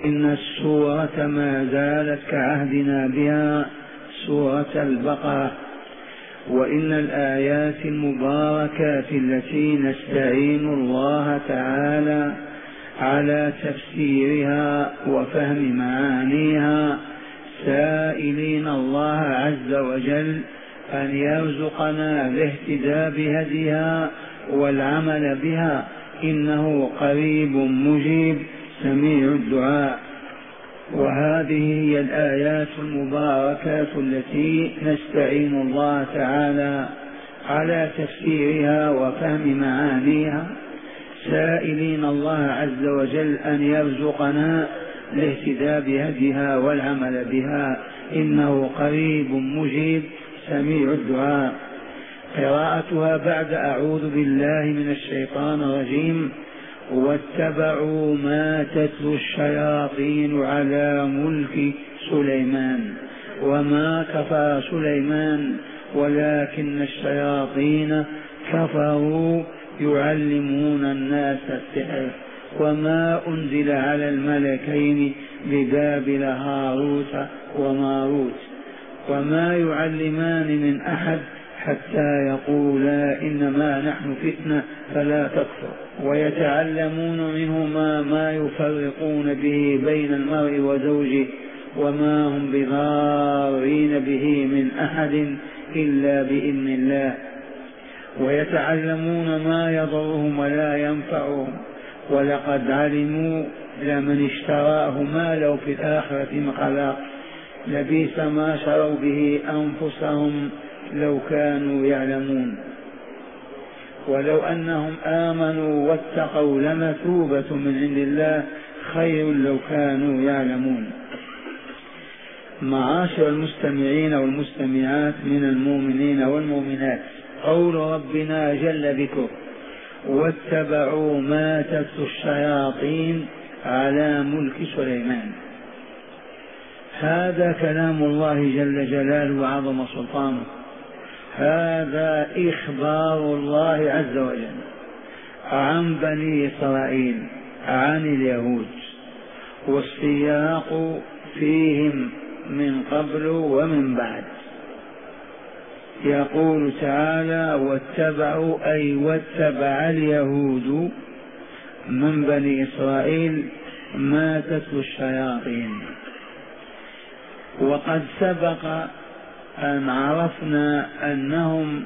إن السورة ما زالت كعهدنا بها سورة البقرة، وإن الآيات المباركات التي نستعين الله تعالى على تفسيرها وفهم معانيها سائلين الله عز وجل أن يرزقنا الاهتداء بهديها والعمل بها، إنه قريب مجيب سميع الدعاء. وهذه هي الآيات المباركات التي نستعين الله تعالى على تفسيرها وفهم معانيها سائلين الله عز وجل أن يرزقنا الاهتداء بهديها والعمل بها، إنه قريب مجيب سميع الدعاء. قراءتها بعد أعوذ بالله من الشيطان الرجيم: واتبعوا ما تتلو الشياطين على ملك سليمان وما كفر سليمان ولكن الشياطين كفروا يعلمون الناس السحر وما أنزل على الملكين ببابل هاروت وماروت وما يعلمان من أحد حتى يقولا إنما نحن فتنة فلا تكفر، ويتعلمون منهما ما يفرقون به بين المرء وزوجه وما هم بضارين به من أحد إلا بإذن الله، ويتعلمون ما يضرهم ولا ينفعهم، ولقد علموا لمن اشتراه ما له في الآخرة من خلاق، لبئس ما شروا به أنفسهم لو كانوا يعلمون، ولو أنهم آمنوا واتقوا لمثوبة من عند الله خير لو كانوا يعلمون. معاشر المستمعين والمستمعات من المؤمنين والمؤمنات، قول ربنا جل ذكره: واتبعوا ما تتلو الشياطين على ملك سليمان، هذا كلام الله جل جلاله وعظم سلطانه، هذا إخبار الله عز وجل عن بني إسرائيل عن اليهود، والسياق فيهم من قبل ومن بعد. يقول تعالى: واتبعوا أي واتبع اليهود من بني إسرائيل ما تتلو الشياطين. وقد سبق أن عرفنا أنهم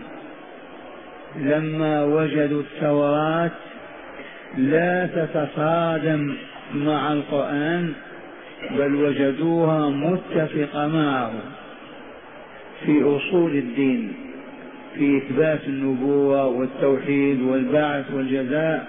لما وجدوا التوراة لا تتصادم مع القرآن، بل وجدوها متفقة معه في أصول الدين، في إثبات النبوة والتوحيد والبعث والجزاء،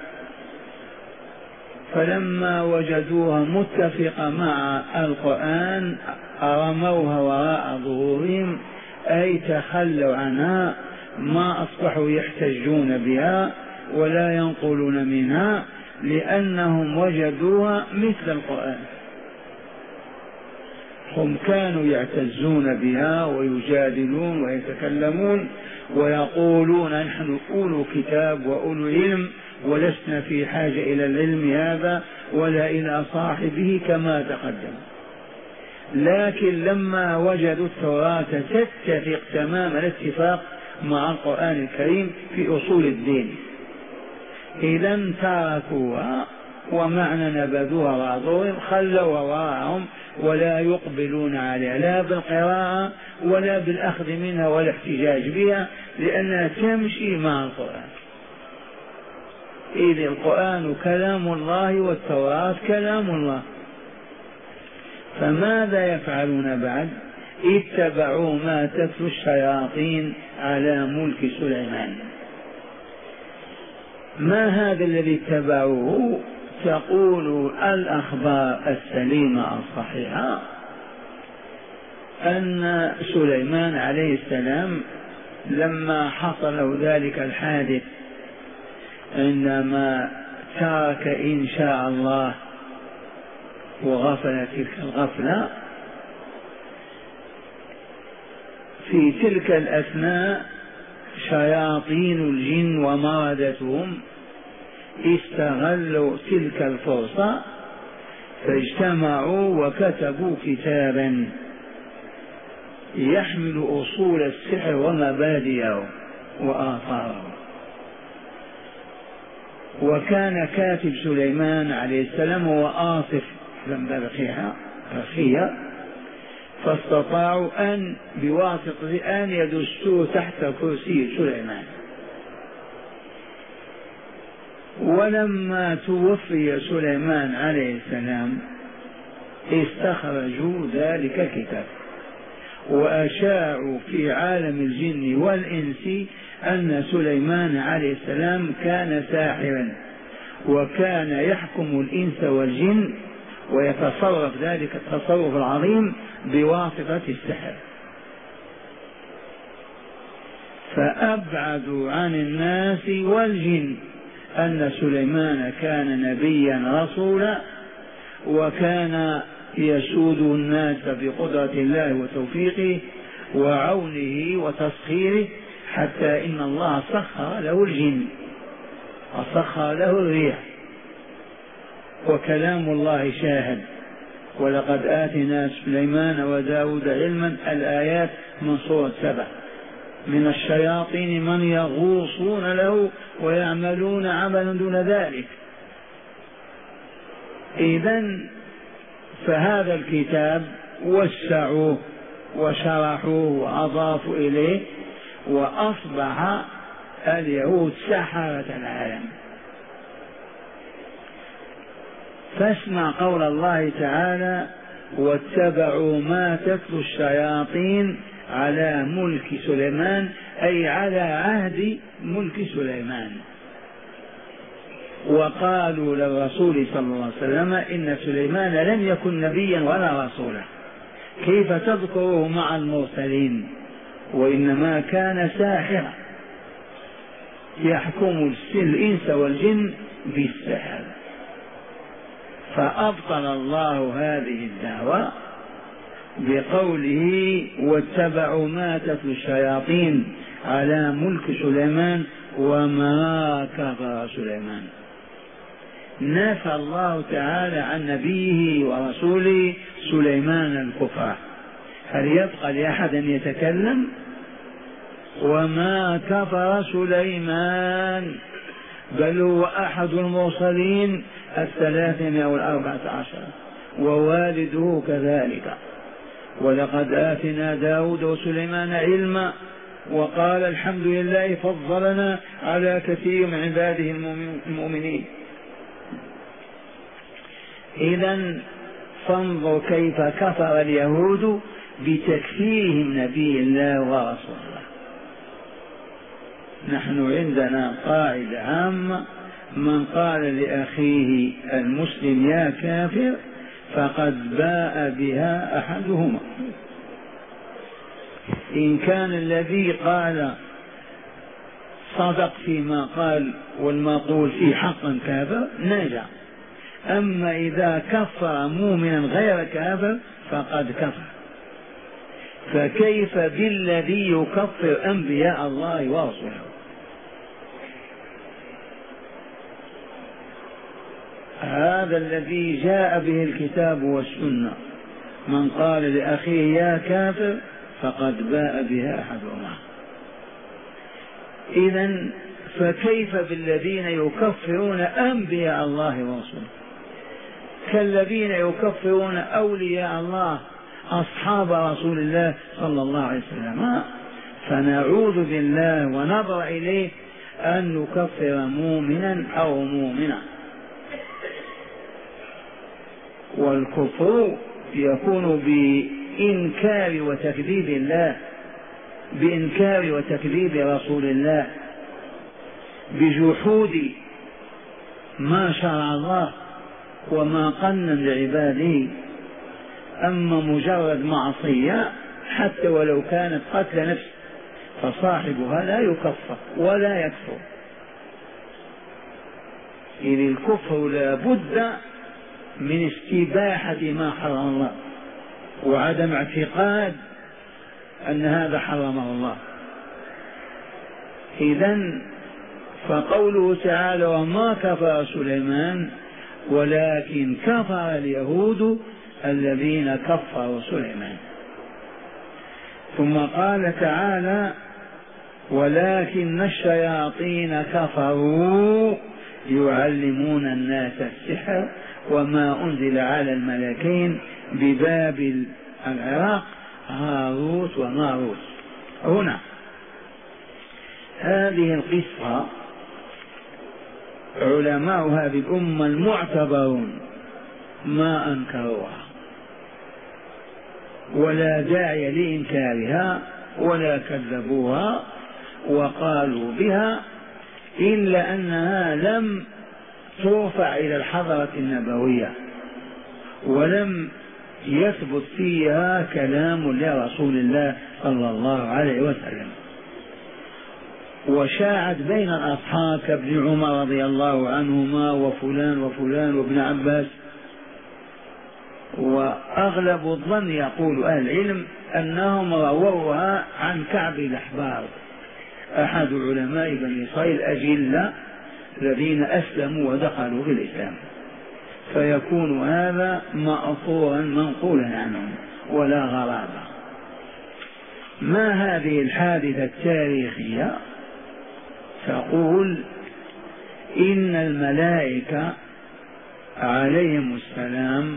فلما وجدوها متفقة مع القرآن رموها وراء ظهورهم، أي تخلوا عنها، ما أصبحوا يحتجون بها ولا ينقلون منها، لأنهم وجدوها مثل القرآن. هم كانوا يعتزون بها ويجادلون ويتكلمون ويقولون: نحن أولو كتاب وأولو علم ولسنا في حاجة إلى العلم هذا ولا إلى صاحبه كما تقدم. لكن لما وجدوا التوراة تتفق تمام الاتفاق مع القرآن الكريم في أصول الدين، إذا تركوها، ومعنى نبذوها وراءهم، خلوا وراءهم ولا يقبلون عليها لا بالقراءة ولا بالأخذ منها ولا احتجاج بها، لأنها تمشي مع القرآن. إذ القرآن كلام الله والتوراة كلام الله، فماذا يفعلون بعد؟ اتبعوا ما تتلو الشياطين على ملك سليمان. ما هذا الذي اتبعوه؟ تقول الأخبار السليمة الصحيحة أن سليمان عليه السلام لما حصل له ذلك الحادث، عندما ترك إن شاء الله وغفل تلك الغفلة، في تلك الأثناء شياطين الجن ومردتهم استغلوا تلك الفرصة فاجتمعوا وكتبوا كتابا يحمل أصول السحر ومبادئه وآثاره. وكان كاتب سليمان عليه السلام هو آصف بن برخية، فاستطاعوا أن بواسطة أن يدسوه تحت كرسي سليمان. ولما توفي سليمان عليه السلام استخرجوا ذلك الكتاب وأشاعوا في عالم الجن والإنس أن سليمان عليه السلام كان ساحرا، وكان يحكم الإنس والجن ويتصرف ذلك التصرف العظيم بواسطة السحر. فأبعدوا عن الناس والجن أن سليمان كان نبيا رسولا، وكان يسود الناس بقدرة الله وتوفيقه وعونه وتسخيره، حتى إن الله سخر له الجن وسخر له الريح. وكلام الله شاهد: ولقد آتينا سليمان وداود علما. الآيات من سورة 7. من الشياطين من يغوصون له ويعملون عملا دون ذلك. إذن فهذا الكتاب وسعوه وشرحوه وأضافوا إليه، وأصبح اليهود سحرة العالم. فاسمع قول الله تعالى: واتبعوا ما تتلو الشياطين على ملك سليمان، أي على عهد ملك سليمان. وقالوا للرسول صلى الله عليه وسلم: إن سليمان لم يكن نبيا ولا رسولا، كيف تذكره مع المرسلين؟ وإنما كان ساحرا يحكم الإنس والجن بالسحر. فأبطل الله هذه الدعوة بقوله: واتبعوا ما تتلو الشياطين على ملك سليمان وما كفر سليمان. نفى الله تعالى عن نبيه ورسوله سليمان الكفر. هل يبقى لأحد أن يتكلم؟ وما كفر سليمان، بل هو أحد المرسلين 314، ووالده كذلك. ولقد آتنا داود وسليمان علما، وقال: الحمد لله فضلنا على كثير من عباده المؤمنين. إذن فانظر كيف كفر اليهود بتكفيرهم نبي الله ورسول الله. نحن عندنا قاعدة عامة: من قال لأخيه المسلم يا كافر فقد باء بها أحدهما. إن كان الذي قال صدق فيما قال والمقول فيه حقا كافر نجا، أما إذا كفر مؤمنا غير كافر فقد كفر. فكيف بالذي يكفر أنبياء الله ورسوله؟ هذا الذي جاء به الكتاب والسنة: من قال لأخيه يا كافر فقد باء بها أحدهما. إذن فكيف بالذين يكفرون أنبياء الله ورسوله، كالذين يكفرون أولياء الله أصحاب رسول الله صلى الله عليه وسلم. فنعوذ بالله ونبرأ إليه أن نكفر مؤمنا أو مؤمنا. والكفر يكون بإنكار وتكذيب الله، بإنكار وتكذيب رسول الله، بجحود ما شرع الله وما قنن لعباده. أما مجرد معصية حتى ولو كانت قتل نفس فصاحبها لا يكفر ولا يكفر. إذ الكفر لا بد من استباحة ما حرم الله وعدم اعتقاد أن هذا حرمه الله. إذن فقوله تعالى: وما كفر سليمان، ولكن كفر اليهود الذين كفروا سليمان. ثم قال تعالى ولكن الشياطين كفروا يعلمون الناس السحر وما أنزل على الملكين ببابل العراق هاروت وماروت. هنا هذه القصة علماء هذه الأمة المعتبرون ما أنكروها ولا داعي لإنكارها ولا كذبوها وقالوا بها، إلا أنها لم ترفع إلى الحضرة النبوية ولم يثبت فيها كلام لرسول الله صلى الله عليه وسلم، وشاعت بين الأصحاب كابن عمر رضي الله عنهما وفلان وفلان وابن عباس. وأغلب الظن يقول أهل العلم أنهم رووها عن كعب الأحبار أحد علماء بني إسرائيل الأجلة الذين أسلموا ودخلوا في الإسلام، فيكون هذا مأثورا منقولا عنهم ولا غرابة. ما هذه الحادثة التاريخية؟ تقول إن الملائكة عليهم السلام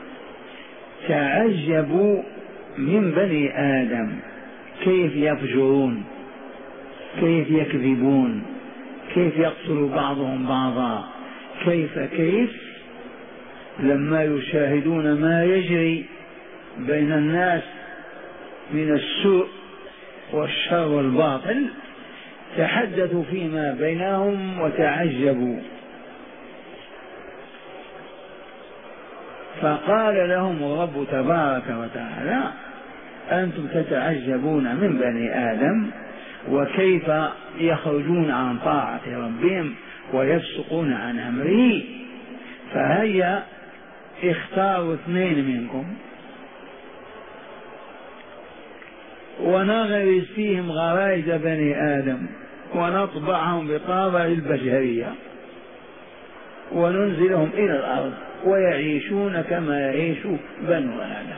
تعجبوا من بني آدم كيف يفجرون، كيف يكذبون، كيف يقتل بعضهم بعضا، كيف لما يشاهدون ما يجري بين الناس من السوء والشر والباطل تحدثوا فيما بينهم وتعجبوا. فقال لهم الرب تبارك وتعالى أنتم تتعجبون من بني آدم وكيف يخرجون عن طاعة ربهم ويفسقون عن أمره، فهيا اختاروا 2 منكم ونغرس فيهم غرائز بني آدم ونطبعهم بطابع البشرية وننزلهم إلى الأرض ويعيشون كما يعيش بنو آدم.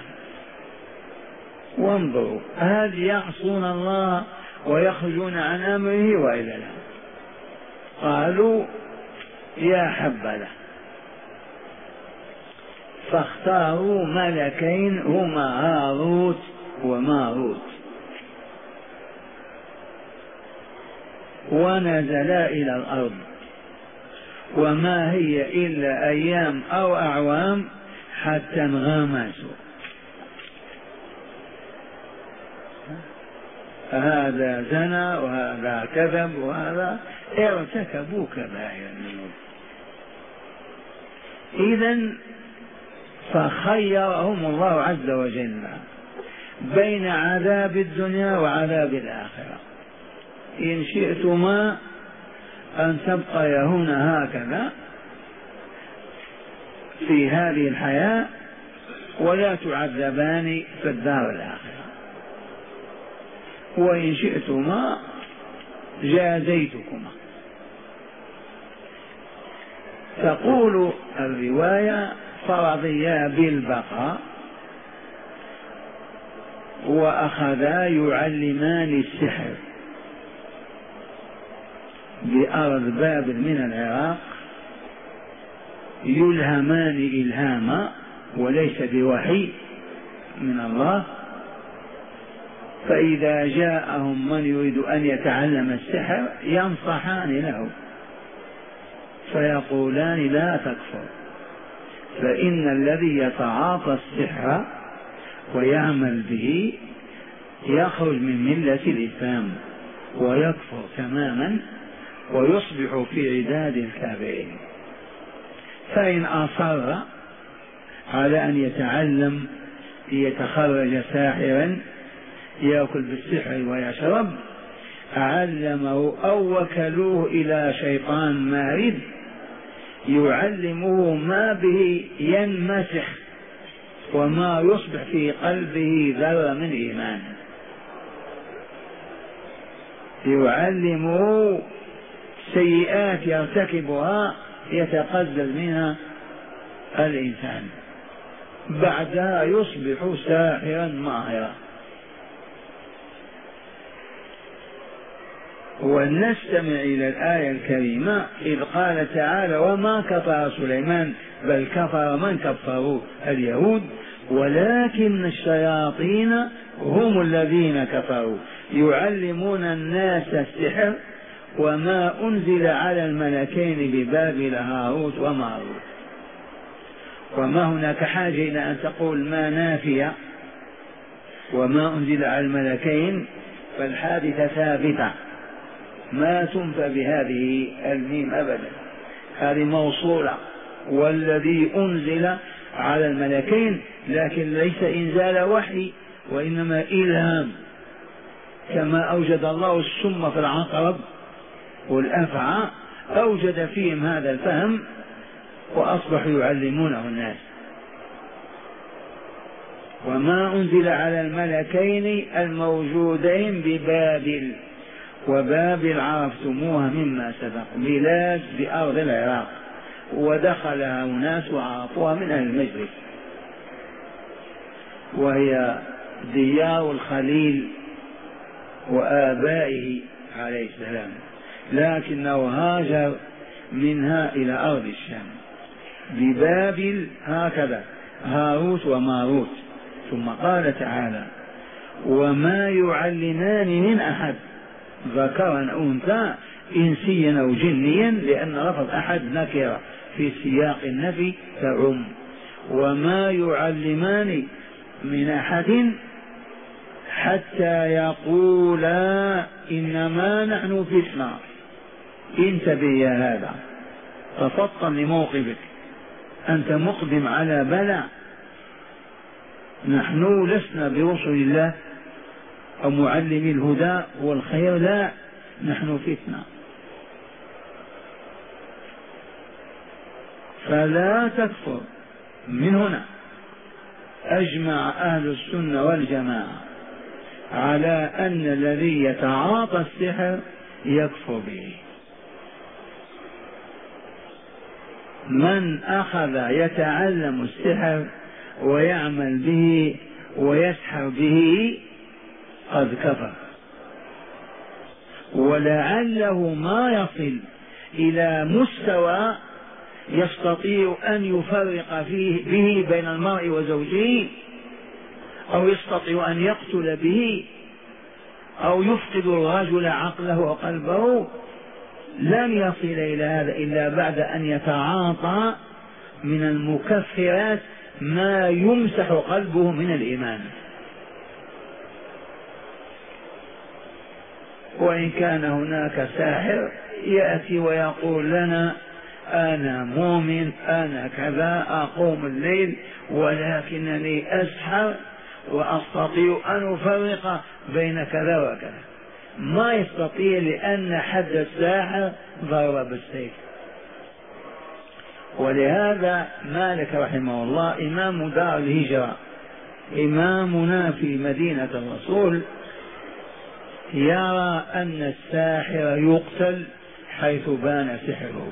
وانظروا هل يعصون الله ويخرجون عن أمره وإلا لا؟ قالوا يا حبذا، فاختاروا ملكين هما هاروت وماروت ونزلا إلى الأرض، وما هي إلا أيام أو أعوام حتى انغمسوا. هذا زنى وهذا كذب وهذا ارتكبوا كبائر الذنوب. إذن فخيرهم الله عز وجل بين عذاب الدنيا وعذاب الآخرة. إن شئتما أن تبقيا هنا هكذا في هذه الحياة ولا تعذبان في الدار الآخرة، وإن شئتما جازيتكما. تقول الرواية فرضيا بالبقاء وأخذا يعلمان السحر بأرض بابل من العراق، يلهمان إلهاما وليس بوحي من الله. فإذا جاءهم من يريد أن يتعلم السحر ينصحان له فيقولان لا تكفر، فإن الذي يتعاطى السحر ويعمل به يخرج من ملة الإسلام ويكفر تماما ويصبح في عداد الكافرين. فإن أصر على أن يتعلم ليتخرج ساحرا يأكل بالسحر ويشرب علمه أو وكلوه إلى شيطان مارد يعلمه ما به ينمسخ وما يصبح في قلبه ذرة من إيمان، يعلمه سيئات يرتكبها يتقزز منها الإنسان، بعدها يصبح ساحرا ماهرا. ولنستمع إلى الآية الكريمة إذ قال تعالى: وما كفر سليمان بل كفر من كفروا اليهود ولكن الشياطين هم الذين كفروا يعلمون الناس السحر وما أنزل على الملكين ببابل هاروت وماروت. وما هناك حاجة إلى أن تقول ما نافية، وما أنزل على الملكين فالحادثة ثابتة ما تنفى بهذه الميم أبدا، هذه موصولة. والذي أنزل على الملكين، لكن ليس إنزال وحي وإنما إلهام، كما أوجد الله السم في العقرب والأفعى أوجد فيهم هذا الفهم وأصبحوا يعلمونه الناس. وما أنزل على الملكين الموجودين ببابل، وبابل عرفتموها مما سبق بلاد بأرض العراق، ودخلها أناس وعرفوها من أهل المجلس، وهي ديار الخليل وآبائه عليه السلام، لكنه هاجر منها إلى أرض الشام. ببابل هكذا هاروت وماروت. ثم قال تعالى: وما يعلمان من أحد، ذكرا أو أنثى، إنسيا أو جنيا، لأن لفظ أحد نكرة في سياق النفي تعم. وما يعلمان من أحد حتى يقولا إنما نحن فتنة. انتبه يا هذا، تفطن لموقفك، أنت مقدم على بلاء. نحن لسنا برسل الله أو معلمي الهدى والخير، لا، نحن فتنة. فلا تكفر. من هنا أجمع أهل السنة والجماعة على أن الذي يتعاطى السحر يكفر به. من أخذ يتعلم السحر ويعمل به ويسحر به قد كفر، ولعله ما يصل إلى مستوى يستطيع أن يفرق به بين المرء وزوجه، أو يستطيع أن يقتل به، أو يفقد الرجل عقله وقلبه. لن يصل إلى هذا إلا بعد أن يتعاطى من المكفرات ما يمسح قلبه من الإيمان. وإن كان هناك ساحر يأتي ويقول لنا أنا مؤمن، أنا كذا، أقوم الليل، ولكنني أسحر وأستطيع أن أفرق بين كذا وكذا، ما يستطيع، لأن حد الساحر ضرب بالسيف. ولهذا مالك رحمه الله إمام دار الهجرة، إمامنا في مدينة الرسول، يرى أن الساحر يقتل حيث بان سحره.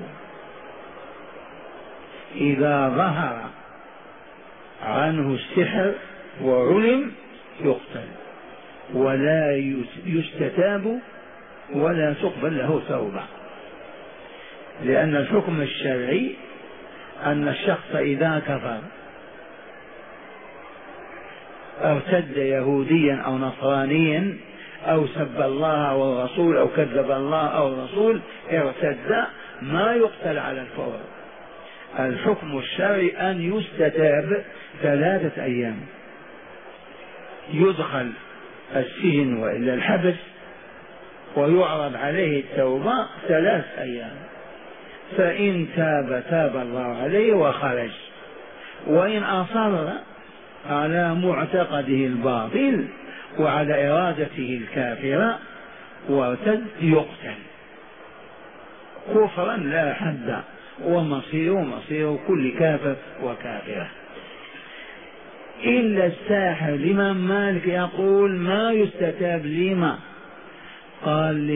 إذا ظهر عنه السحر وعلم يقتل، ولا يستتاب ولا تقبل له توبة، لأن الحكم الشرعي أن الشخص إذا كفر ارتد يهوديا أو نصرانيا أو سب الله والرسول أو كذب الله أو الرسول، ارتد، ما يقتل على الفور. الحكم الشرعي أن يستتاب 3 أيام، يدخل السجن وإلا الحبس، ويعرض عليه التوبة 3 أيام، فإن تاب تاب الله عليه وخرج، وإن أصر على معتقده الباطل وعلى إرادته الكافرة وارتد يقتل كفرا لا حد، ومصير مصير كل كافر وكافرة. إلا الساحر. الإمام مالك يقول ما يستتاب. لما؟ قال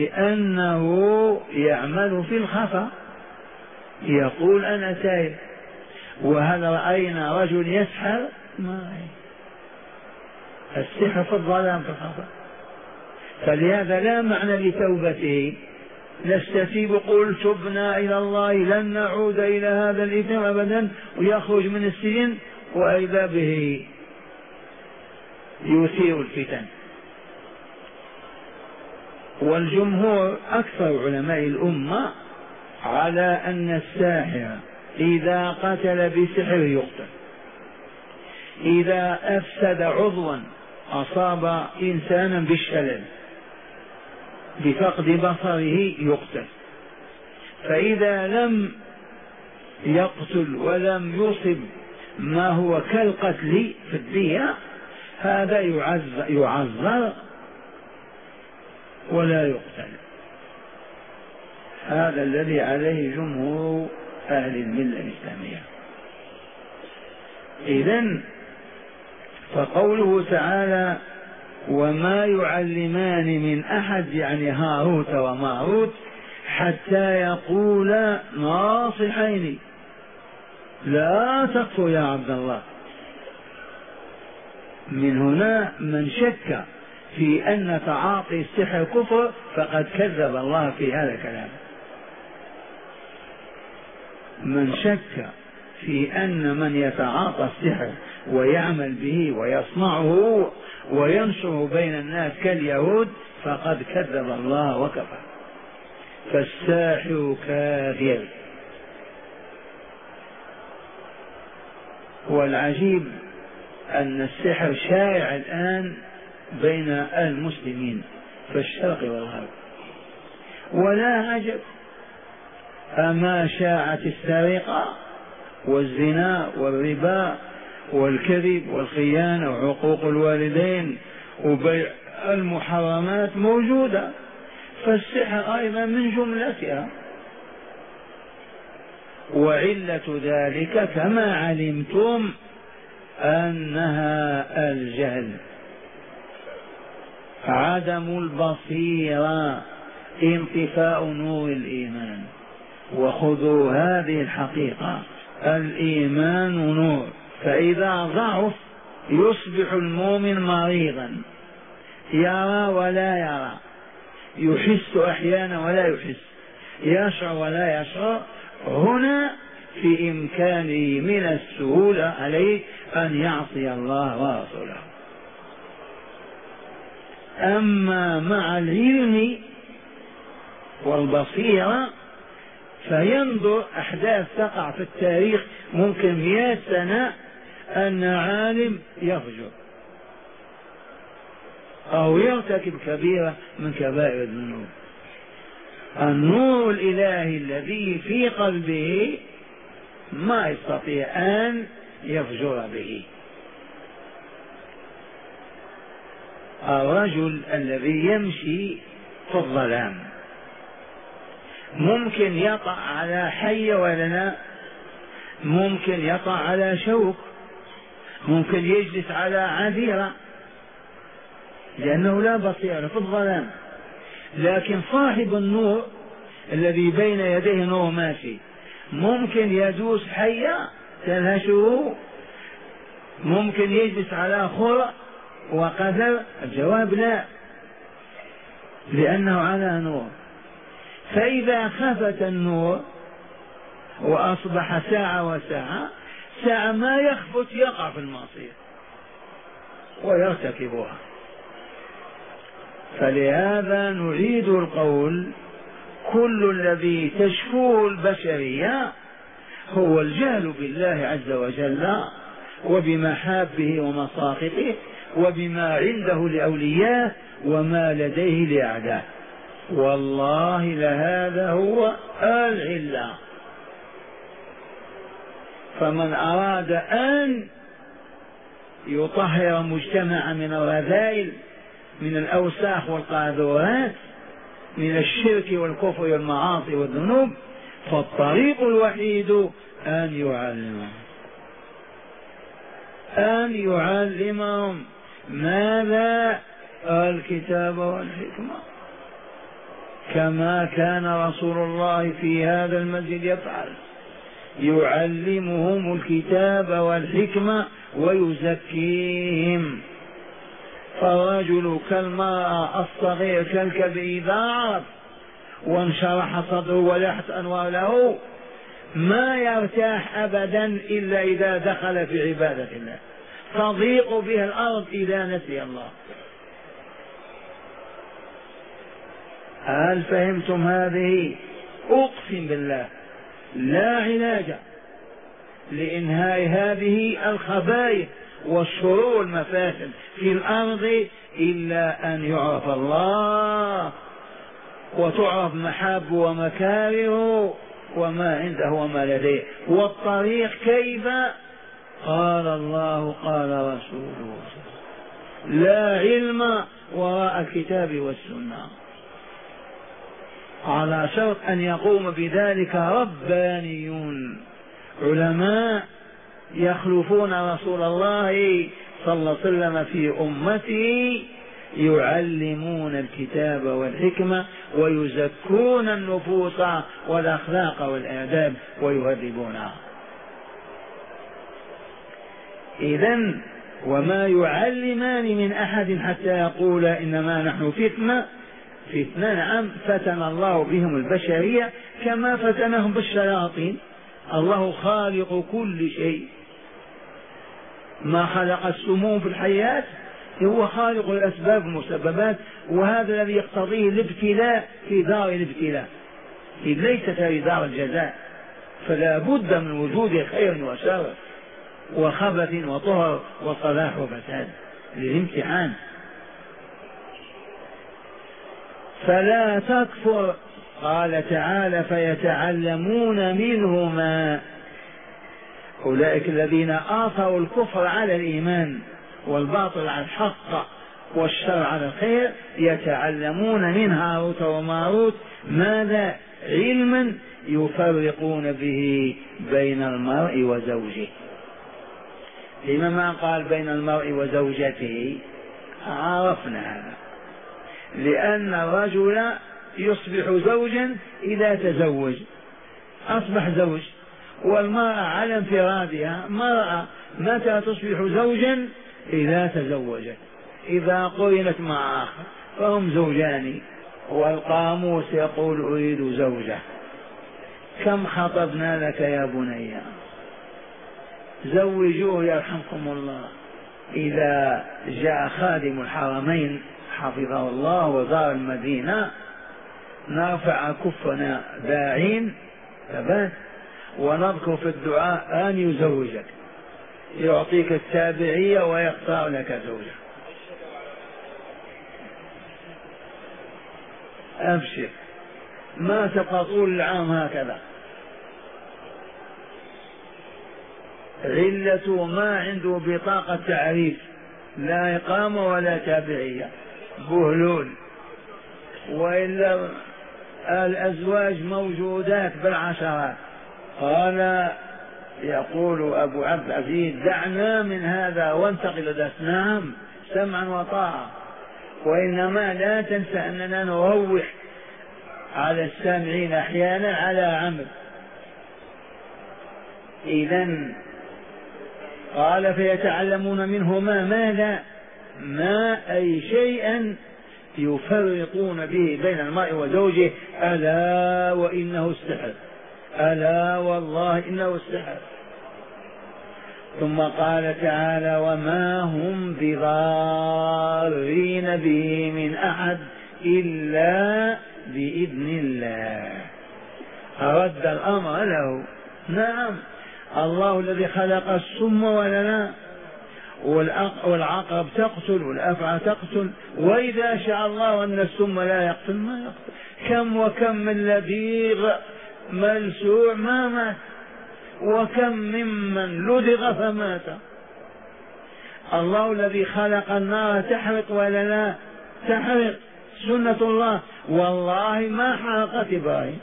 لأنه يعمل في الخفا، يقول أنا تائب، وهل رأينا رجل يسحر؟ ما رأينا. السحر في الظلام في الخفاء. فلهذا لا معنى لتوبته. نستتيب قل تبنا إلى الله لن نعود إلى هذا الإثم أبدا، ويخرج من السجن وإذا به يثير الفتن. والجمهور أكثر علماء الأمة على أن الساحر إذا قتل بسحر يقتل، إذا أفسد عضوا أصاب إنسانا بالشلل بفقد بصره يقتل، فإذا لم يقتل ولم يصب ما هو كالقتل في الدية هذا يعذر ولا يقتل. هذا الذي عليه جمهور أهل الملة الإسلامية. إذن فقوله تعالى وما يعلمان من أحد يعني هاروت وماروت حتى يقولا ناصحين لا تكفر يا عبد الله. من هنا من شك في أن تعاطي السحر كفر فقد كذب الله في هذا الكلام. من شك في أن من يتعاطى السحر ويعمل به ويصنعه وينشر بين الناس كاليهود فقد كذب الله وكفر. فالساحر كافر. والعجيب أن السحر شائع الآن بين المسلمين في الشرق والغرب، ولا عجب. أما شاعت السرقة والزنا والربا والكذب والخيانة وعقوق الوالدين وبيع المحرمات موجودة، فالسحر أيضا من جملتها. وعلة ذلك كما علمتم أنها الجهل، عدم البصيرة، انطفاء نور الإيمان. وخذوا هذه الحقيقة، الإيمان نور، فإذا ضعف يصبح المؤمن مريضا، يرى ولا يرى، يحس أحيانا ولا يحس، يشعر ولا يشعر. هنا في إمكانه من السهولة عليه أن يعصي الله ورسوله. أما مع العلم والبصيرة فينظر أحداث تقع في التاريخ ممكن 100 سنة أن عالم يفجر أو يرتكب كبيرة من كبائر الذنوب. النور الإلهي الذي في قلبه ما يستطيع أن يفجر به. الرجل الذي يمشي في الظلام ممكن يقع على حية ولا لا؟ ممكن يقع على شوك، ممكن يجلس على عذيرة لأنه لا بصيرة في الظلام. لكن صاحب النور الذي بين يديه نور ماشي ممكن يدوس حية تنهشه، ممكن يجلس على خرق وقدر. الجواب لا، لأنه على نور. فإذا خفت النور وأصبح ساعة وساعة، ساعة ما يخفت يقع في المعصية ويرتكبها. فلهذا نريد القول كل الذي تشفوه البشرية هو الجهل بالله عز وجل وبمحابه ومساقطه وبما عنده لأولياءه وما لديه لأعداءه. والله لهذا هو العلة. فمن أراد أن يطهر مجتمع من الرذائل من الأوساخ والقاذورات من الشرك والكفر والمعاصي والذنوب فالطريق الوحيد أن يعلمهم ماذا؟ الكتاب والحكمة، كما كان رسول الله في هذا المسجد يفعل. يعلمهم الكتاب والحكمة ويزكيهم. فالرجل كالمرأة، الصغير كالكبير، إذا عرف وانشرح صدره ولحت أنوار له ما يرتاح أبدا إلا إذا دخل في عبادة الله، تضيق به الأرض إذا نسي الله. هل فهمتم هذه؟ أقسم بالله لا علاج لإنهاء هذه الخبائث والشرور والمفاسد في الأرض إلا أن يعرف الله وتعرف محابه ومكاره وما عنده وما لديه. والطريق كيف؟ قال الله قال رسوله، لا علم وراء الكتاب والسنة، على شرط أن يقوم بذلك ربانيون علماء يخلفون رسول الله صلى الله عليه وسلم في أمته، يعلمون الكتاب والحكمة ويزكون النفوس والأخلاق والآداب ويهذبونها. إذن وما يعلمان من أحد حتى يقول إنما نحن فتنة. نعم، فتن الله بهم البشرية كما فتنهم بالشياطين. الله خالق كل شيء، ما خلق السموم في الحياة هو خالق الأسباب والمسببات، وهذا الذي يقتضيه الابتلاء في دار الابتلاء، ليست في دار الجزاء. فلا بد من وجود خير وشر وخبث وطهر وصلاح وفساد للامتحان. فلا تكفر، قال تعالى فيتعلمون منهما. أولئك الذين آثروا الكفر على الإيمان والباطل على الحق والشر على الخير يتعلمون من هاروت وماروت ماذا؟ علما يفرقون به بين المرء وزوجه. لما ما قال بين المرء وزوجته؟ عرفنا هذا، لأن الرجل يصبح زوجا إذا تزوج أصبح زوج، والمرأة على انفرادها مرأة متى تصبح زوجا؟ إذا تزوجت، إذا قرنت مع آخر فهم زوجان. والقاموس يقول أريد زوجة. كم خطبنا لك يا بني؟ زوجوه يرحمكم الله. إذا جاء خادم الحرمين حفظه الله وزار المدينة نرفع كفنا داعين ثبات ونذكر في الدعاء أن يزوجك، يعطيك التابعية ويختار لك زوجة. أبشر، ما تبقى طول العام هكذا. علة ما عنده بطاقة تعريف، لا إقامة ولا تابعية، بهلول. وإلا الأزواج موجودات بالعشرات. قال يقول أبو عبد العزيز دعنا من هذا وانتقل إلى نعم سمعا وطاعة، وإنما لا تنسى أننا نروح على السامعين أحيانا على عمل. إذن قال فيتعلمون منهما ماذا؟ ما أي شيئا يفرقون به بين المرء وزوجه. ألا وإنه السحر، ألا والله إنه السحر. ثم قال تعالى وما هم بضارين به من أحد إلا بإذن الله. أرد الأمر له. نعم، الله الذي خلق السم ولنا، والعقرب تقتل والأفعى تقتل، وإذا شاء الله أن السم لا يقتل ما يقتل. كم وكم من لديغ ملسوع ما مات، وكم ممن لدغ فمات. الله الذي خلق النار تحرق ولا لا تحرق، سنة الله. والله ما حرقت إبراهيم،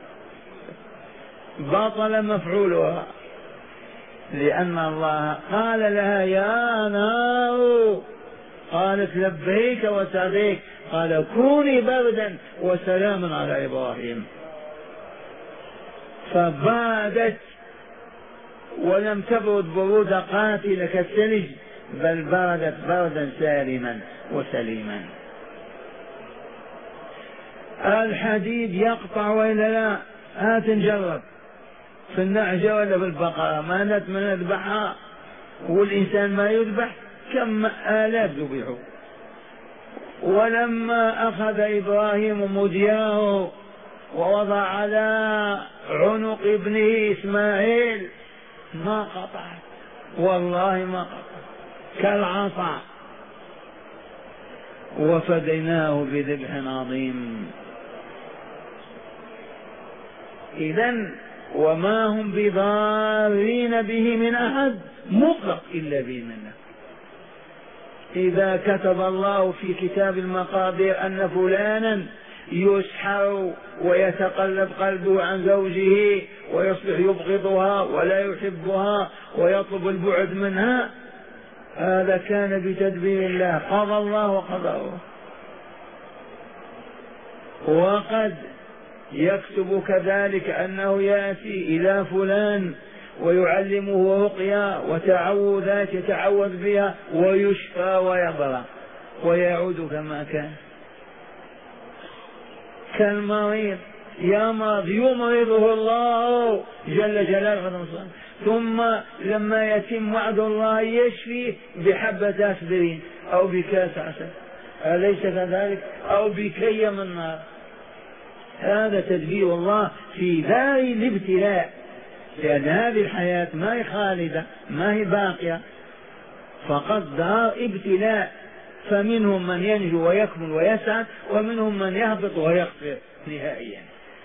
بطل مفعولها، لأن الله قال لها يا نار، قالت لبيك وسعديك، قال كوني بردا وسلاما على إبراهيم. فبادت ولم تبرد برودة قاتلة كالثلج، بل بردت بردا سالما وسليما. الحديد يقطع وإلا لا؟ هات نجرب في النعجة ولا في البقرة، ما نذبحها والإنسان ما يذبح، كم آلاف ذبحوا. ولما أخذ إبراهيم مدياه ووضع على عنق ابنه إسماعيل ما قطع، والله ما قطع، كالعصا. وفديناه بذبح عظيم. إذن وما هم بضارين به من أحد مطلق إلا بإذن الله. إذا كتب الله في كتاب المقادير أن فلانا يسحر ويتقلب قلبه عن زوجه ويصبح يبغضها ولا يحبها ويطلب البعد منها، هذا كان بتدبير الله، قضى الله وقدره. وقد يكتب كذلك أنه يأتي إلى فلان ويعلمه رقيا وتعوذات يتعوذ بها ويشفى ويبرأ ويعود كما كان. كالمريض يمرض يمرضه الله جل جلاله، ثم لما يتم وعد الله يشفيه بحبة أسبرين أو بكاس عسل، أليس كذلك؟ أو بكي من نار. هذا تدبير الله في دار الابتلاء، لأن هذه الحياة ما هي خالدة، ما هي باقية، فقد دار ابتلاء، فمنهم من ينجو ويكمل ويسعد، ومنهم من يهبط ويخسر نهائيا.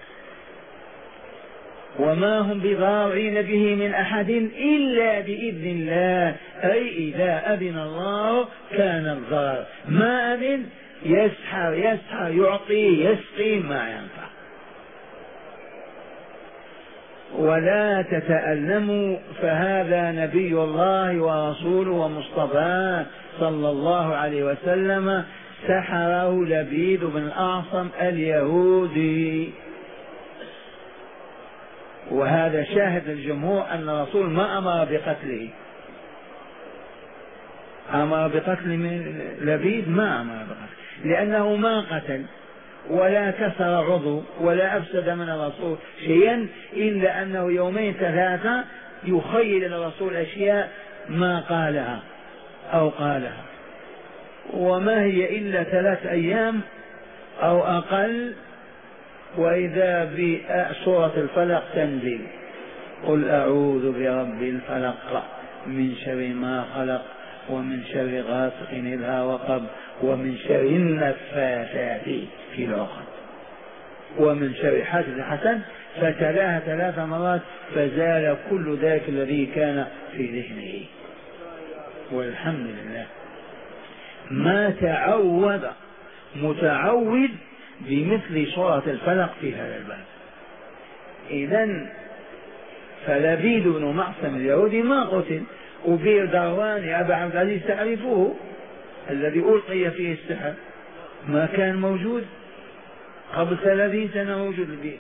وما هم بضارين به من أحد إلا بإذن الله، أي إذا أذن الله كان الضرر، ما أذن يسحر يعطي يسقي ما ينفع. ولا تتألموا، فهذا نبي الله ورسوله ومصطفى صلى الله عليه وسلم سحره لبيد بن الأعصم اليهودي. وهذا شاهد الجمهور أن الرسول ما أمر بقتله، أمر بقتل لبيد، ما أمر بقتله، لأنه ما قتل ولا كسر عضو ولا أفسد من الرسول شيئا، إلا أنه يومين ثلاثة يخيل الرسول أشياء ما قالها أو قالها، وما هي إلا 3 أيام أو أقل، وإذا بسورة الفلق تنزل: قل أعوذ برب الفلق من شر ما خلق ومن شر غاسق إذا وقب ومن شر النفاثات في العقد ومن شر حسد، فتلاها 3 مرات فزال كل ذلك الذي كان في ذهنه، والحمد لله. ما تعوذ متعوذ بمثل سورة الفلق في هذا الباب. إذن فلبيد بن معصم اليهودي ما قتل، وبير دروان يا أبا عبد العزيز تعرفوه الذي ألقي فيه السحر، ما كان موجود قبل 30 سنة موجود البير.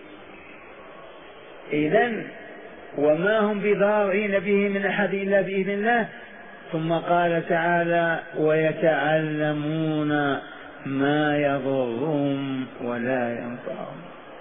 إذن وما هم بضارين به من أحد إلا بإذن الله. ثم قال تعالى: ويتعلمون ما يضرهم ولا ينفعهم.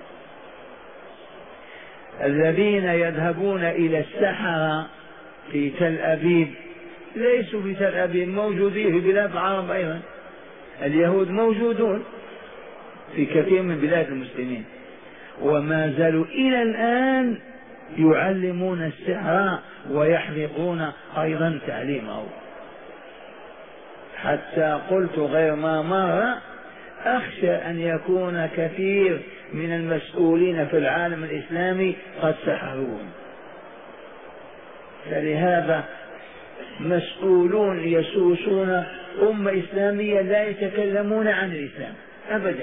الذين يذهبون إلى السحرة في تل أبيب ليسوا في تل أبيب، موجودين في بلاد العرب أيضا، اليهود موجودون في كثير من بلاد المسلمين، وما زالوا إلى الآن يعلمون السحر ويحرقون أيضا تعليمه. حتى قلت غير ما مر أخشى أن يكون كثير من المسؤولين في العالم الإسلامي قد سحروهم، فلهذا مسؤولون يسوسون أمة إسلامية لا يتكلمون عن الإسلام أبدا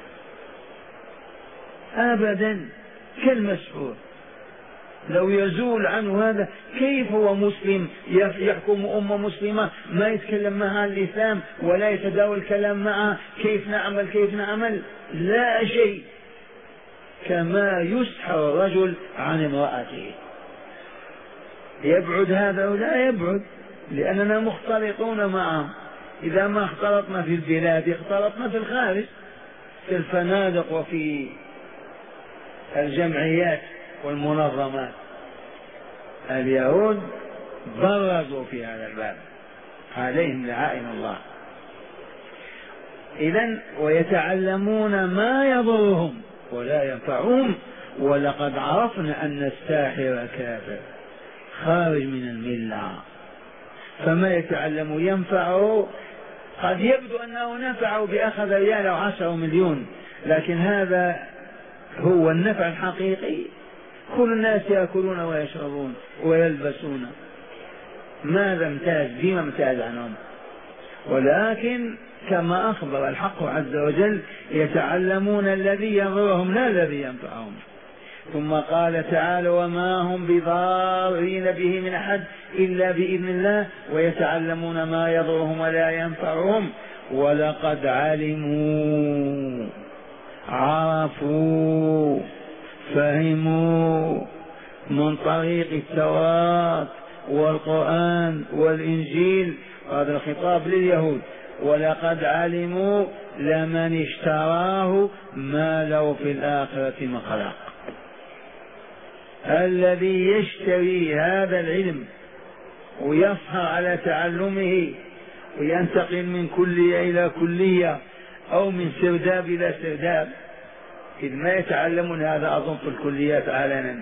أبدا، كالمسؤول لو يزول عنه هذا كيف هو مسلم يحكم أمة مسلمة ما يتكلم معها عن الإسلام ولا يتداول الكلام معها كيف نعمل لا شيء، كما يسحر الرجل عن امرأته. يبعد هذا ولا يبعد، لأننا مختلطون معهم. إذا ما اختلطنا في البلاد اختلطنا في الخارج، في الفنادق وفي الجمعيات والمنظمات. اليهود برزوا في هذا الباب، عليهم لعائن الله. إذن ويتعلمون ما يضرهم ولا ينفعهم، ولقد عرفنا أن الساحر كافر خارج من الملة، فما يتعلم ينفعه. قد يبدو أنه نفعه بأخذ ريال أو 10 مليون، لكن هذا هو النفع الحقيقي. كل الناس يأكلون ويشربون ويلبسون، ماذا امتاز؟ بما امتاز عنهم. ولكن كما أخبر الحق عز وجل يتعلمون الذي يضرهم لا الذي ينفعهم. ثم قال تعالى وما هم بضارين به من أحد إلا بإذن الله، ويتعلمون ما يضرهم ولا ينفعهم. ولقد علموا، عرفوا، فهموا من طريق التوراة والقرآن والإنجيل. هذا الخطاب لليهود. ولقد علموا لمن اشتراه ما له في الآخرة من خلاق. الذي يشتري هذا العلم ويسهر على تعلمه وينتقل من كلية إلى كلية أو من سرداب إلى سرداب، إذ ما يتعلمون هذا أظن في الكليات علنا،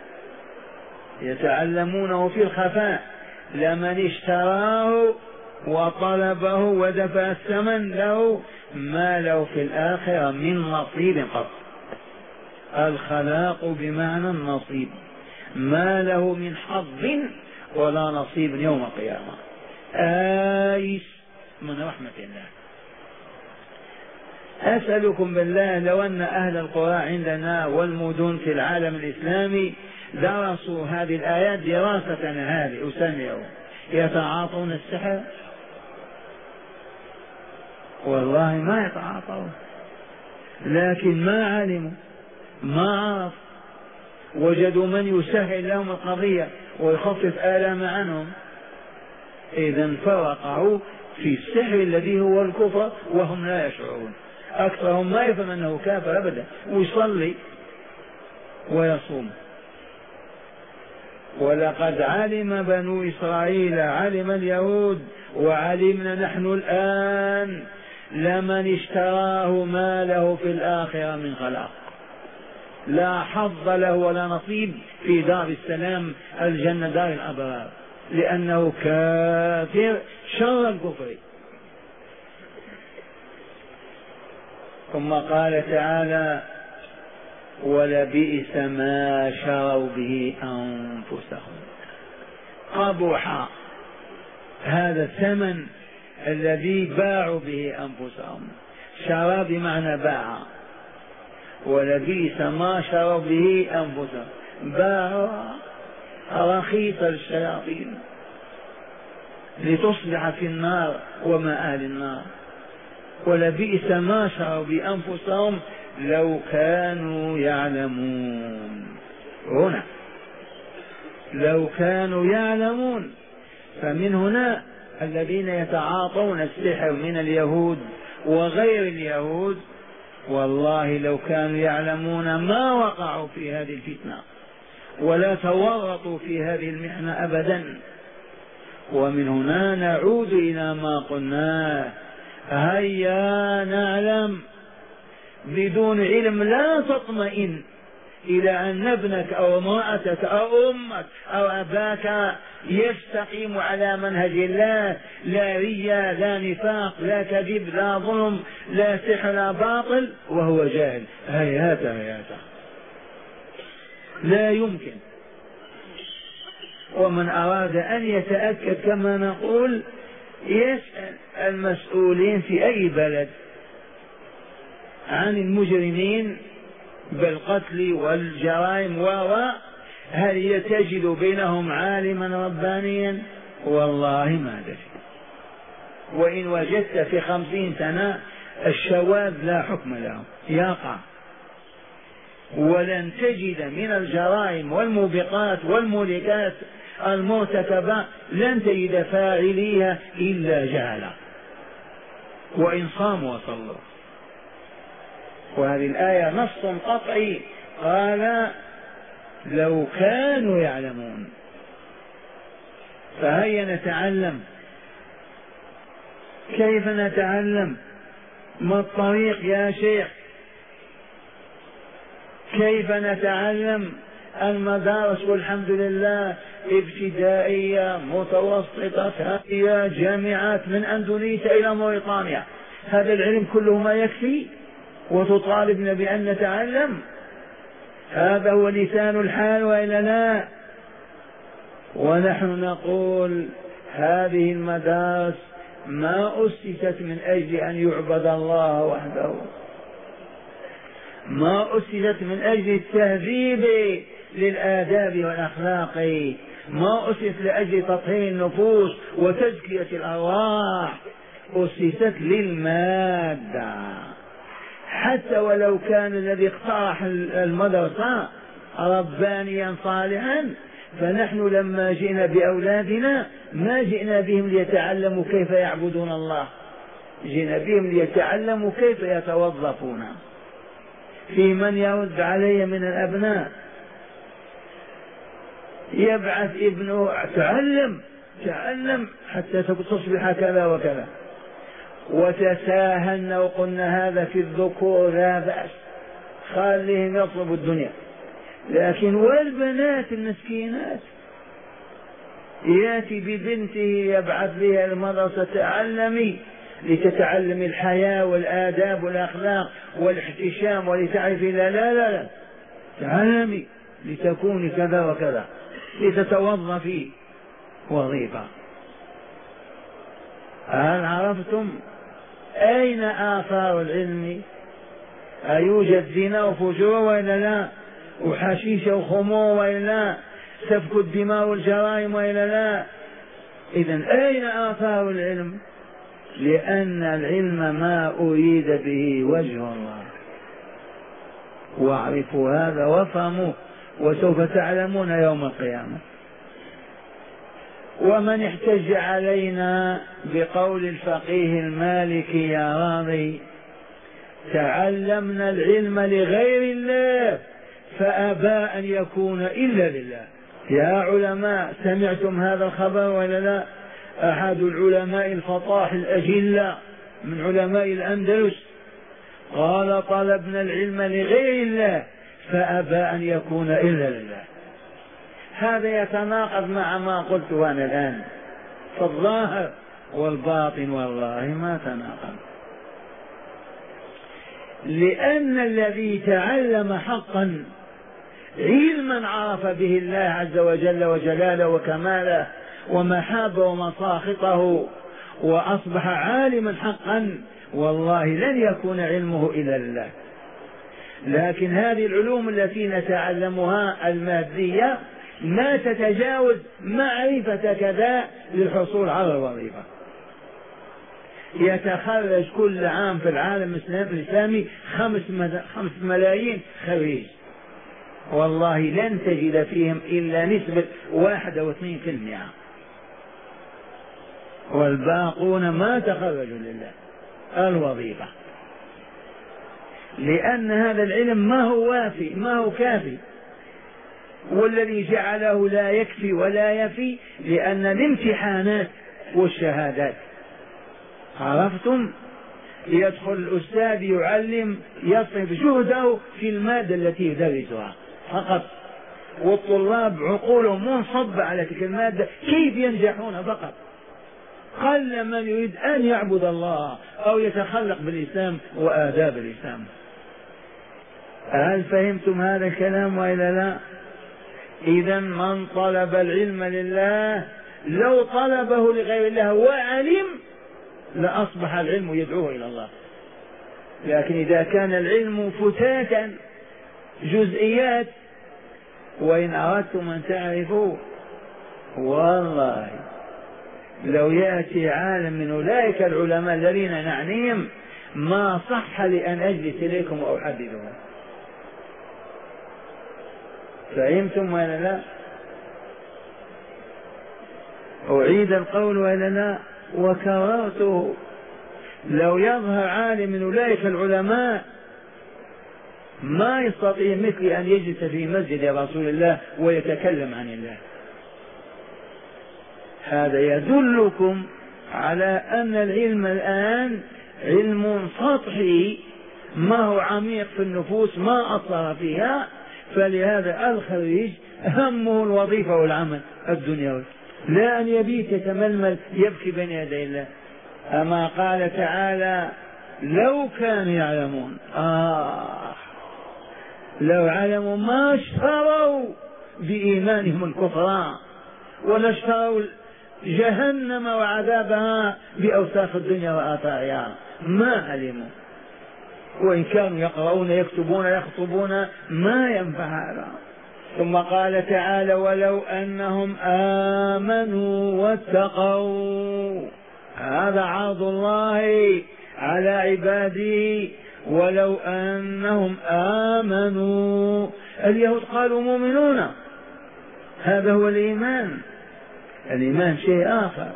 يتعلمونه في الخفاء. لمن اشتراه وطلبه ودفع الثمن له ما له في الآخرة من نصيب قط. الخلاق بمعنى النصيب، ما له من حظ ولا نصيب يوم القيامة. آيس من رحمة الله. أسألكم بالله لو أن أهل القرى عندنا والمدن في العالم الإسلامي درسوا هذه الآيات دراسة هذه أسمعوا يتعاطون السحر؟ والله ما يتعاطون، لكن ما علموا، ما عرف، وجدوا من يسهل لهم القضية ويخفف آلام عنهم. إذن فوقعوا في السحر الذي هو الكفر وهم لا يشعرون. أكثرهم ما يفهم أنه كافر أبدا، ويصلي ويصوم. ولقد علم بنو إسرائيل، علم اليهود وعلمنا نحن الآن لمن اشتراه ما له في الآخرة من خلاق. لا حظ له ولا نصيب في دار السلام الجنة دار الأبرار، لأنه كافر شر الكفر. ثم قال تعالى ولبئس ما شروا به أنفسهم. قبح هذا الثمن الذي باعوا به أنفسهم. شرى بمعنى باع، ولبئس ما شروا به أنفسهم. باع رخيص الشياطين لتصبح في النار ومآل النار. ولبئس ما شروا بأنفسهم لو كانوا يعلمون. هنا لو كانوا يعلمون، فمن هنا الذين يتعاطون السحر من اليهود وغير اليهود والله لو كانوا يعلمون ما وقعوا في هذه الفتنة ولا تورطوا في هذه المحنة أبدا. ومن هنا نعود إلى ما قلناه، هيا نعلم. بدون علم لا تطمئن إلى أن ابنك أو امرأتك أو أمك أو أباك يستقيم على منهج الله، لا رياء لا نفاق لا كذب لا ظلم لا سحر لا باطل وهو جاهل. هيهات هيهات، لا يمكن. ومن أراد أن يتأكد كما نقول يسأل المسؤولين في أي بلد عن المجرمين بالقتل والجرائم هل تجد بينهم عالما ربانيا؟ والله ما تجد. وإن وجدت في 50 سنة الشواذ لا حكم لهم يقع. ولن تجد من الجرائم والموبقات والمولكات المرتكبة لن تجد فاعليها إلا جهلا وإن صاموا وصلوا. وهذه الآية نص قطعي، قال لو كانوا يعلمون. فهيا نتعلم. كيف نتعلم؟ ما الطريق يا شيخ؟ كيف نتعلم؟ المدارس والحمد لله ابتدائية متوسطة ثانوية جامعات من أندونيسيا إلى موريطانيا، هذا العلم كله ما يكفي وتطالبنا بأن نتعلم؟ هذا هو لسان الحال وإلا لا؟ ونحن نقول هذه المدارس ما أسست من أجل أن يعبد الله وحده، ما أسست من أجل التهذيب للآداب والأخلاق، ما أسست لأجل تطهير النفوس وتزكية الأرواح، أسست للمادة. حتى ولو كان الذي اقترح المدرسة ربانيا صالحا، فنحن لما جئنا بأولادنا ما جئنا بهم ليتعلموا كيف يعبدون الله، جئنا بهم ليتعلموا كيف يتوظفون. في من يرد علي من الأبناء يبعث ابنه تعلم حتى تصبح كذا وكذا، وتساهلنا وقلنا هذا في الذكور لا بأس، خليهم يطلبوا الدنيا. لكن والبنات المسكينات ياتي ببنته يبعث بها المدرسة تعلمي لتتعلم الحياة والآداب والأخلاق والاحتشام ولتعرفي لا تعلمي لتكوني كذا وكذا لتتوظفي وظيفة. هل عرفتم أين آثار العلم؟ أيوجد زنا وفجور وإلا لا؟ وحشيش وخمور وإلا لا؟ سفك الدماء والجرائم وإلا لا؟ إذن أين آثار العلم؟ لأن العلم ما أريد به وجه الله. واعرفوا هذا وافهموا وسوف تعلمون يوم القيامة. ومن احتج علينا بقول الفقيه المالكي يا راضي تعلمنا العلم لغير الله فأبى أن يكون إلا لله. يا علماء سمعتم هذا الخبر ولا لا؟ أحد العلماء الفطاح الأجلة من علماء الأندلس قال طلبنا العلم لغير الله فأبى أن يكون إلا لله. هذا يتناقض مع ما قلته أنا الآن، فالظاهر والباطن والله ما تناقض. لأن الذي تعلم حقا علما عرف به الله عز وجل وجلاله وكماله ومحابه ومساخطه وأصبح عالما حقا والله لن يكون علمه إلا لله. لكن هذه العلوم التي نتعلمها المادية ما تتجاوز معرفة كذا للحصول على الوظيفة. يتخرج كل عام في العالم الإسلامي 5 ملايين خريج، والله لن تجد فيهم إلا نسبة 1 أو 2%، والباقون ما تخرجوا لله الوظيفة. لأن هذا العلم ما هو وافي، ما هو كافي، والذي جعله لا يكفي ولا يفي لأن الامتحانات والشهادات. عرفتم؟ يدخل الأستاذ يعلم يصرف جهده في المادة التي يدرسها فقط، والطلاب عقولهم منصبة على تلك المادة كيف ينجحون فقط. قل من يريد أن يعبد الله أو يتخلق بالإسلام وآداب الإسلام. هل فهمتم هذا الكلام وإلا لا؟ إذا من طلب العلم لله لو طلبه لغير الله وعلم لأصبح العلم يدعوه إلى الله. لكن إذا كان العلم فتاتا جزئيات، وإن أردتم أن تعرفوا والله لو يأتي عالم من أولئك العلماء الذين نعنيهم ما صح لأن أجلس إليكم وأحدثهم. فهمتم ولا لا؟ أعيد القول وإلا لا؟ وكررته. لو يظهر عالم من أولئك العلماء ما يستطيع مثل أن يجلس في مسجد رسول الله ويتكلم عن الله. هذا يدلكم على أن العلم الآن علم سطحي، ما هو عميق في النفوس، ما أثر فيها. فلهذا الخريج همه الوظيفة والعمل الدنيوي، لا أن يبيت يتململ يبكي بين يدي الله. أما قال تعالى لو كانوا يعلمون، لو علموا ما اشتروا بإيمانهم الكفر، ولا اشتروا جهنم وعذابها بأوساخ الدنيا وآثارها، ما علموا. وإن كانوا يقرؤون يكتبون يخطبون ما ينفع هذا. ثم قال تعالى ولو أنهم آمنوا واتقوا، هذا عرض الله على عباده. ولو أنهم آمنوا، اليهود قالوا مؤمنون، هذا هو الإيمان. الإيمان شيء آخر.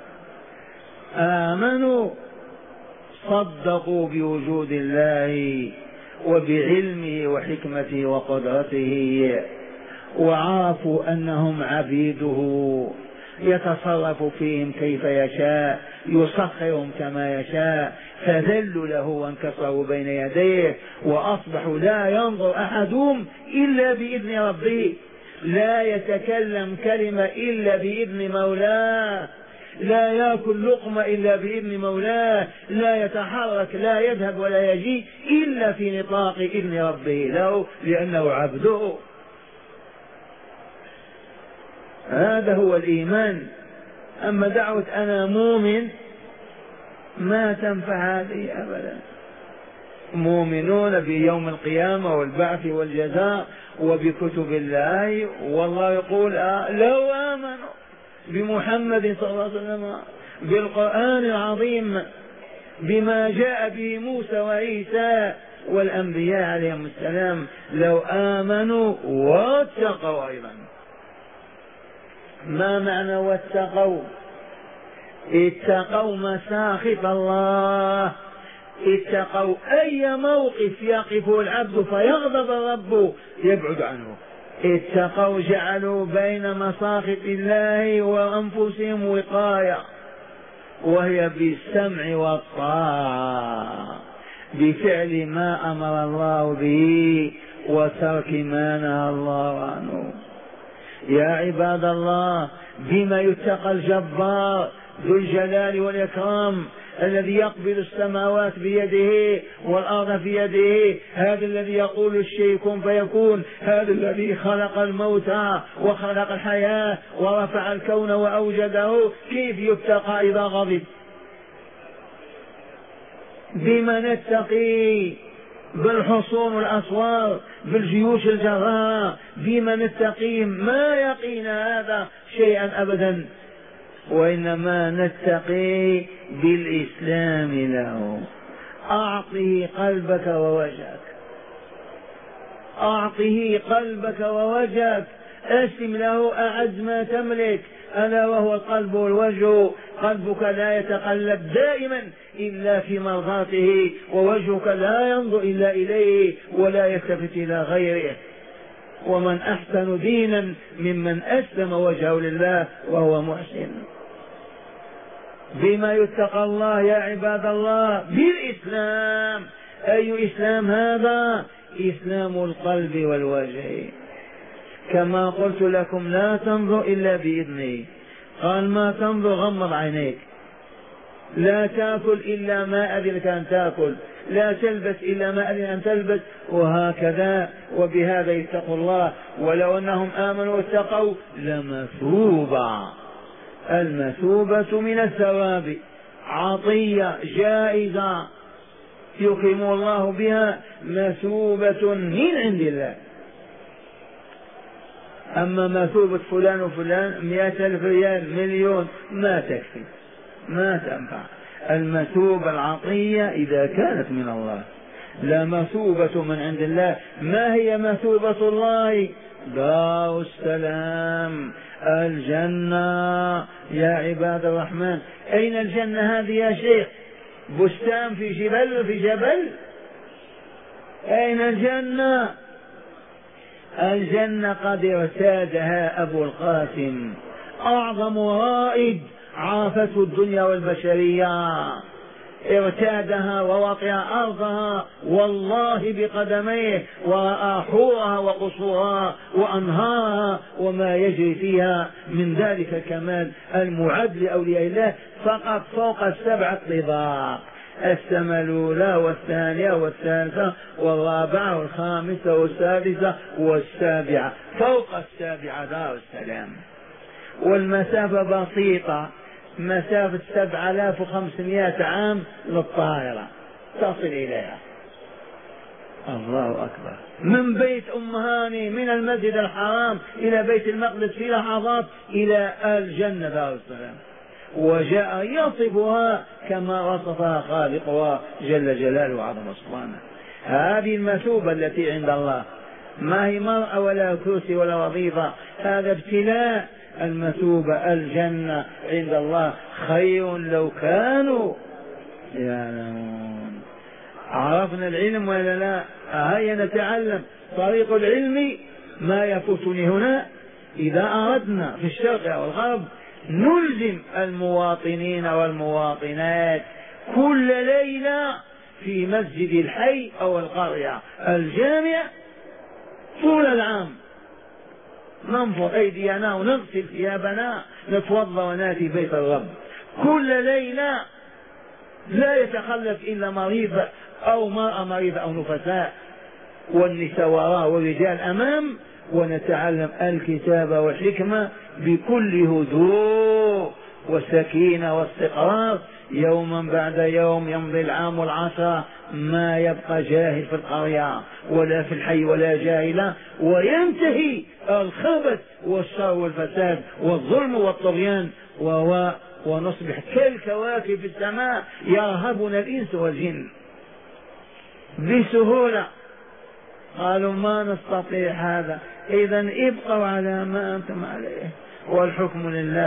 آمنوا صدقوا بوجود الله وبعلمه وحكمته وقدرته، وعرفوا أنهم عبيده يتصرف فيهم كيف يشاء، يسخرهم كما يشاء، فذلوا له وانكسروا بين يديه، وأصبحوا لا ينظر أحدهم إلا بإذن ربه، لا يتكلم كلمة إلا بإذن مولاه، لا يأكل لقمة إلا بإذن مولاه، لا يتحرك لا يذهب ولا يجي إلا في نطاق إذن ربه له، لأنه عبده. هذا هو الإيمان. أما دعوة أنا مؤمن ما تنفع هذه أبدا. مؤمنون بيوم القيامة والبعث والجزاء وبكتب الله، والله يقول لو آمنوا بمحمد صلى الله عليه وسلم، بالقرآن العظيم، بما جاء به موسى وعيسى والأنبياء عليهم السلام، لو آمنوا واتقوا أيضا. ما معنى واتقوا؟ اتقوا مساخط الله، اتقوا أي موقف يقف العبد فيغضب الرب يبعد عنه. اتقوا جعلوا بين مساخط الله وأنفسهم وقاية، وهي بالسمع والطاعة، بفعل ما أمر الله به وترك ما نهى الله عنه. يا عباد الله، بما يتقى الجبار ذو الجلال والإكرام الذي يقبل السماوات بيده والأرض في يده، هذا الذي يقول الشيء كن فيكون، هذا الذي خلق الموت وخلق الحياة ورفع الكون وأوجده، كيف يتقى إذا غضب؟ بما نتقي؟ بالحصون والأسوار، بالجيوش الجراء، بما نتقي؟ ما يقينا هذا شيئا أبدا، وإنما نتقي بالإسلام له. أعطه قلبك ووجهك، أعطه قلبك ووجهك، أسلم له أعز ما تملك، ألا وهو القلب والوجه. قلبك لا يتقلب دائما إلا في مرضاته، ووجهك لا ينظر إلا إليه ولا يلتفت إلى غيره. ومن أحسن دينا ممن أسلم وجهه لله وهو محسن. بما يتقى الله يا عباد الله؟ بالإسلام. أي إسلام هذا؟ إسلام القلب والوجه. كما قلت لكم لا تنظر إلا بإذنه، قال ما تنظر غمض عينيك، لا تأكل إلا ما أذنك أن تأكل، لا تلبس إلا ما أذن أن تلبس، وهكذا. وبهذا يتقوا الله. ولو أنهم آمنوا واتقوا لمثوبة، المثوبة من الثواب، عطية جائزة يكرم الله بها، مثوبة من عند الله. أما مثوبة فلان وفلان 100,000 ريال، مليون، ما تكفي، ما تنفع. المثوبة العطية إذا كانت من الله، لا مثوبة من عند الله. ما هي مثوبة الله؟ دار السلام، الجنة. يا عباد الرحمن، أين الجنة هذه يا شيخ؟ بستان في جبل في جبل؟ أين الجنة؟ الجنة قد ارتادها أبو القاسم، أعظم رائد عافته الدنيا والبشرية، ارتادها ووطئ أرضها والله بقدميه، ورأى حورها وقصورها وأنهارها وما يجري فيها من ذلك الكمال المعد لأولياء الله، فقط فوق ال7 طباق: السماء الأولى والثانية والثالثة والرابعة والخامسة والسادسة والسابعة، فوق السابعة دار السلام. والمسافة بسيطة، مسافة 7500 عام للطائرة تصل إليها. الله أكبر. من بيت أم هاني من المسجد الحرام إلى بيت المقدس في لحظات إلى الجنة دار السلام، وجاء يصفها كما وصفها خالقها جل جلاله وعظم سبحانه. هذه المثوبة التي عند الله، ما هي مرأة ولا كرسي ولا وظيفة، هذا ابتلاء. المثوبة الجنة عند الله خير لو كانوا يعلمون. عرفنا العلم ولا لا؟ هيا نتعلم. طريق العلم ما يفوتني هنا، إذا أردنا في الشرق أو الغرب نلزم المواطنين والمواطنات كل ليلة في مسجد الحي أو القرية الجامع طول العام ننفض أيدينا ونغسل ثيابنا، نتوضا وناتي بيت الرب كل ليلة، لا يتخلف إلا مريض أو مرأة مريضة أو نفساء، والنساء وراء والرجال أمام، ونتعلم الكتاب والحكمة بكل هدوء وسكينة واستقرار. يوما بعد يوم يمضي العام والعشرة، ما يبقى جاهل في القرية ولا في الحي ولا جاهلة، وينتهي الخبث والشر والفساد والظلم والطغيان، ونصبح كالكواكب في السماء يرهبنا الإنس والجن بسهولة. قالوا ما نستطيع هذا، إذن ابقوا على ما أنتم عليه والحكم لله.